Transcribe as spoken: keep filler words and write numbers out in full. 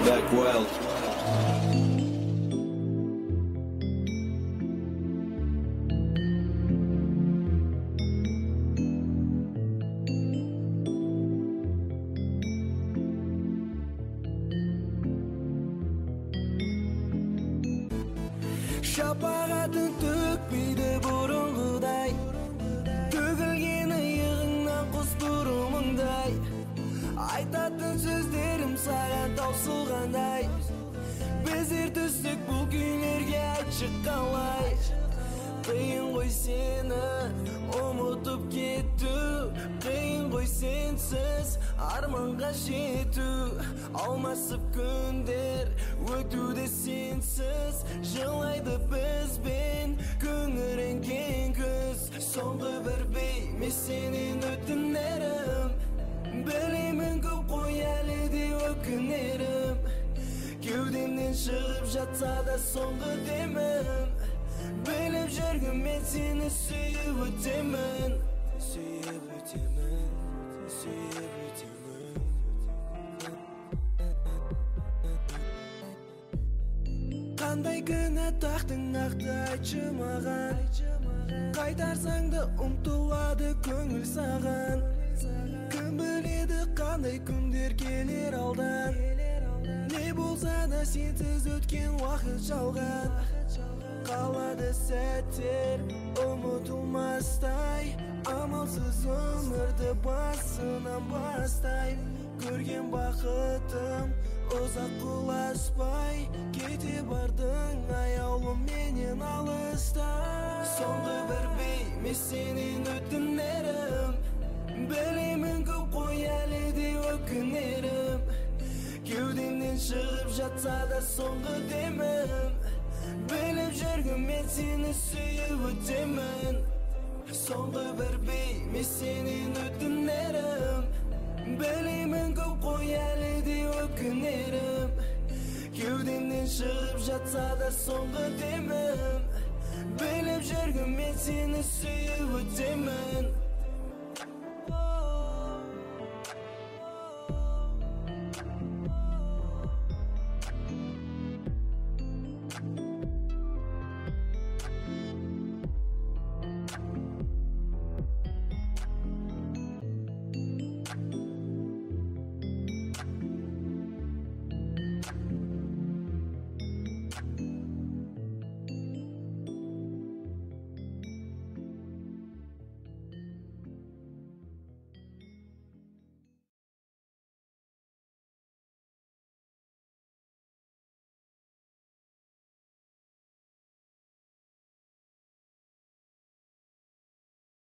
back wild. Şapağatın tökmeydi burunguday, tөгілгені иығыңнан құс бұрымыңдай. Айтатын сөздерім саған таусылғандай, біздер түстік бұл күйлерге айтшы қалай. Қиын ғой сені ұмытып кету, қиын ғой сенсіз арманға жету. Алмасып күндер өтуде сенсіз, жылайды бізбен күңіренген күз. Соңғы бір бейме сенен өтінерім, білемін көп қой әлі де өкінерім. Кеудемнен шығып жатса да соңғы демім, біліп жүргім мен сені сүйіп өтемін. Сүйіп өтемін, сүйіп өтемін. Қандай кінә тақтың нақты айтшы маған, қайтарсаң да ұмтылады көңіл саған. Кім біледі қандай күндер келер алдан, не болса да сенсіз өткен уақыт жалған. Қалады сәттер ұмытылмастай, амалсыз өмірді басынан бастай. Көрген бақытым ұзақ құласпай, кете бардың аяулым менен алыстай. Соңғы бір бейме сенен өтінерім, білемін көп қой әлі де өкінерім. Кеудемнен шығып жатса да соңғы демім, біліп жүргім мен сені сүйіп өтемін. Соңғы бір бейме сенен өтінерім, білемін көп қой әлі де өкінерім. Кеудемнен шығып жатса да соңғы демім, біліп жүргім мен сені сүйіп өтемін.